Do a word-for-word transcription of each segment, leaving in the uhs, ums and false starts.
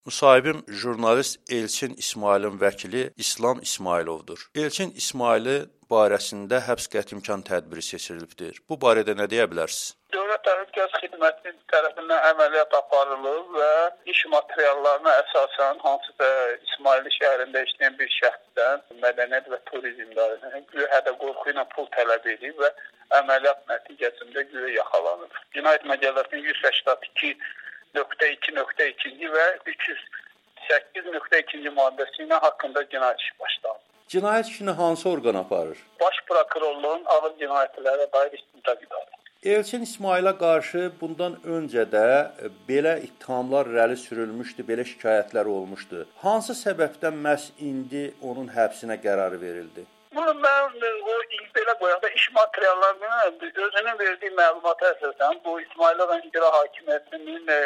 Müsahibim jurnalist Elçin İsmailin vəkili İslam İsmailovdur. Elçin İsmaili barəsində həbs qəti imkan tədbiri seçilibdir. Bu barədə nə deyə bilərsiniz? Dövlət Təhlükəsizlik Xidməti tərəfindən əməliyyat aparılıb və iş materiallarına əsasən hansısa İsmaili şəhərində işləyən bir şəxsdən mədəniyyət və turizm idarəsindən güya hədə-qorxu ilə pul tələb edib və əməliyyat nəticəsində güya yaxalanıb. Cinayət Məcəlləsinin yüz səksən iki nöqtə iki nöqtə iki və üç yüz səkkiz nöqtə iki maddəsi ilə haqqında cinayət işi başlanıb. Cinayət işini hansı orqan aparır? Baş prokurorluğun ağır cinayətlərə dair istintaq idarəsi. Elçin İsmailə qarşı bundan öncə də belə ittihamlar irəli sürülmüşdü, belə şikayətlər olmuşdu. Hansı səbəbdən məhz indi onun həbsinə qərar verildi? Bunu mən o belə qoyanda iş materiallarını özünün verdiyi məlumata əsasən bu İsmailov İcra Hakimiyyətinin e,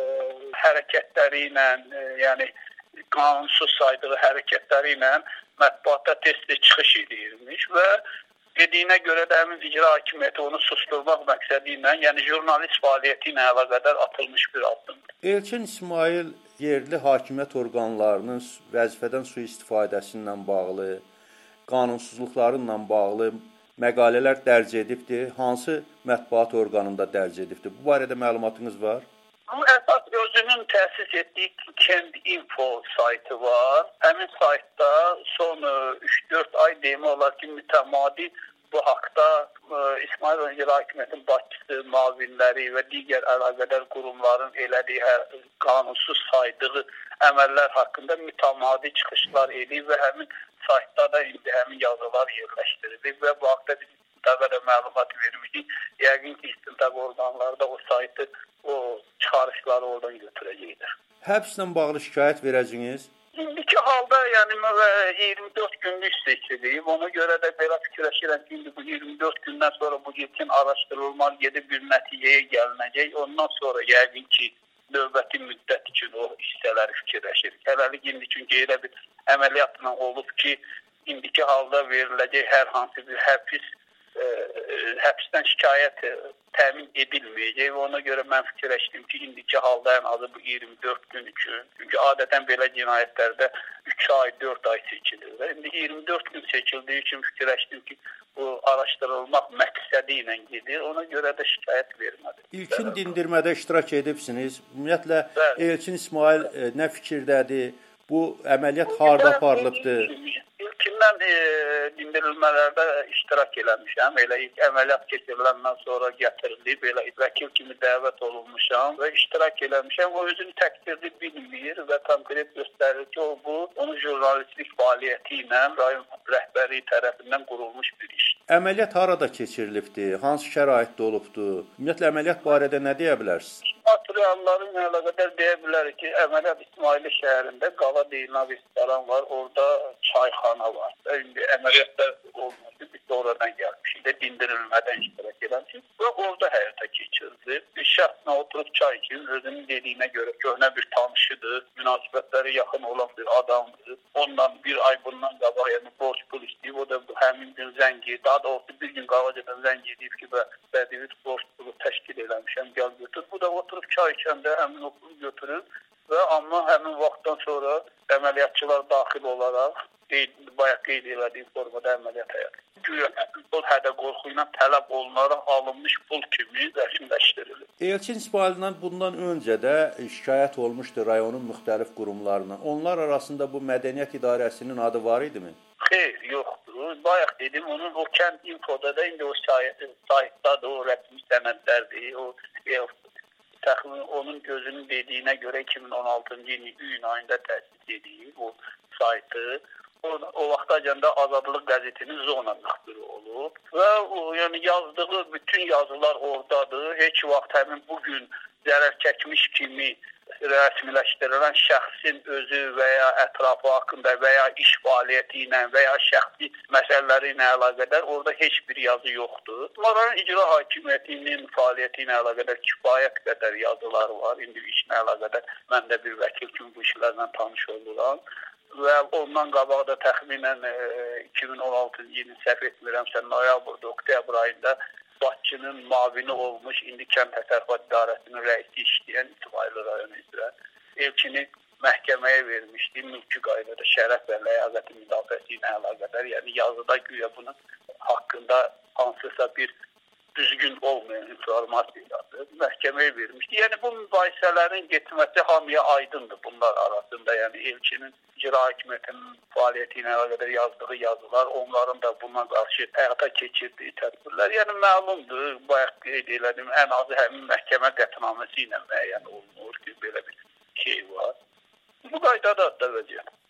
hərəkətləri ilə, e, yəni qanunsuz saydığı hərəkətləri ilə mətbuata tez-tez çıxış edirmiş və dediyinə görə də həmin icra hakimiyyəti onu susturmaq məqsədi ilə, yəni jurnalist fəaliyyəti ilə əlaqədar atılmış bir addımdır. Elçin İsmail yerli hakimiyyət orqanlarının vəzifədən sui-istifadəsi ilə bağlı, qanunsuzluqlarla bağlı məqalələr dərc edibdir. Hansı mətbuat orqanında dərc edibdir? Bu barədə məlumatınız var? Bu əsas özünün təsis etdiyi Kend.info saytı var. Həmin saytda son üç dörd ay demək olar ki, mütəmadi bu haqda İsmailov İcra Hakimiyyətinin başçısı, müavinləri və digər əlaqədar qurumların elədiyi qanunsuz saydığı əməllər haqqında mütəmadi çıxışlar edib və həmin saytda da indi həmin yazılar yerləşdirilib və bu haqda biz istintaqda məlumat vermişik. Yəqin ki, istintaq orqanları da o saytı, o çıxarışları oradan götürəcəkdir. Həbslə bağlı şikayət verəcəksiniz? İndiki halda yəni iyirmi dörd günlük seçilib. Ona görə də belə fikirləşirəm ki, indi bu iyirmi dörd gündən sonra bu yetkin araşdırılmalar gedib bir nəticəyə gəlinəcək. Ondan sonra yəqin ki, növbəti müddət üçün o hissələri fikirləşir. Hələlik indi çünki elə bir əməliyyatla olub ki, indiki halda veriləcək hər hansı bir həbs, e, həbsdən şikayət təmin edilməyəcək. Ona görə mən fikirləşdim ki, indiki halda ən azı bu iyirmi dörd gün üçün. Çünki adətən belə cinayətlərdə üç ay, dörd ay seçilir. İndi iyirmi dörd gün seçildiyi üçün fikirləşdim ki, bu araşdırılmaq məqsədi ilə gedir. Ona görə də şikayət vermədim. İlkin dindirmədə iştirak edibsiniz. Ümumiyyətlə, Elçin İsmail e, nə fikirdədir? Bu əməliyyat harda aparılıbdır? İlkindən e, dindirilmələrdə iştirak eləmişəm. Elə ilk əməliyyat keçiriləndən sonra gətirilib, elə vəkil kimi dəvət olunmuşam və iştirak eləmişəm. O özünü təqsirli bilmir və konkret göstərir ki, o bu, onun jurnalistlik fəaliyyəti ilə rayon rəhbəri tərəfindən qurulmuş bir iş. Əməliyyat harada keçirilibdir? Hansı şəraitdə olubdur? Ümumiyyətlə, əməliyyat barədə nə deyə bilərsiniz? Materialların əlaqədar deyə bilərik ki, əməliyyat İsmaili şəhərində Qala deyilən restoran var, orada çayxana var. İndi əməliyyatda olmadı, biz də oradan gəlmişik də dindirilmədən iştirak eləmişik və orada həyata keçirildi. Bir şəxslə oturub çay içir, özünün dediyinə görə köhnə bir tanışıdır, münasibətləri yaxın olan bir adamdır. Ondan bir ay bundan qabaq, yəni borc pul istəyib, o da həmin gün zəng edib, daha doğrusu bir gün qavacadan zəng edib ki, bədəvi borc pulu təşkil eləmişəm, gəl götür. Bu da oturub çay içəndə həmin o pulu götürür və amma həmin vaxtdan sonra əməliyyatçılar daxil olaraq bayaq qeyd elədiyi formada əməliyyat həyat. Güya pul hədə-qorxu ilə tələb olunaraq alınmış pul kimi rəsmiləşdirilir. Elçin İsmaildən bundan öncə də şikayət olmuşdu rayonun müxtəlif qurumlarına. Onlar arasında bu mədəniyyət idarəsinin adı var idimi? Xeyr, yoxdur. Bayaq dedim, onun o Kend.infoda da indi o saytdadır, o rəsmi sənədlərdir, o təxminən onun gözünün dediyinə görə iki min on altıncı ilin iyun ayında təsis edilib o saytı. O, o vaxtacanda Azadlıq qəzetinin zona müxbiri olub və o, yəni yazdığı bütün yazılar oradadır. Heç vaxt həmin bugün zərər çəkmiş kimi rəsmiləşdirilən şəxsin özü və ya ətrafı haqqında və ya iş fəaliyyəti ilə və ya şəxsi məsələləri ilə əlaqədar orada heç bir yazı yoxdur. Onların icra hakimiyyətinin fəaliyyəti ilə əlaqədar kifayət qədər yazılar var. İndi işlə əlaqədar mən də bir vəkil kimi bu işlərlə tanış oluram. Və ondan qabaq da təxminən iki min on altıncı ilin səhv etmirəmsə noyabr, oktyabr ayında Bakının mavini olmuş, indi Kənd Təsərrüfat İdarəsinin rəisi işləyən İsmail rayonu üzrə Elçini məhkəməyə vermişdi, mülki qaydada şərəf və ləyaqəti müdafiəsi ilə əlaqədar. Yəni yazıda güya bunun haqqında hansısa bir düzgün olmayan informasiyadır, məhkəməyə vermişdi. Yəni bu mübahisələrin getməsi hamıya aydındır bunlar arasında. Yəni elçinin icra hakimiyyətinin fəaliyyəti ilə əlaqədar yazdığı yazılar, onların da buna qarşı həyata keçirdiyi tədbirlər, yəni məlumdur. Bayaq qeyd elədim, ən azı həmin məhkəmə qətnaməsi ilə müəyyən olunur ki, belə bir şey var. Bu qaydadadır da vəziyyət.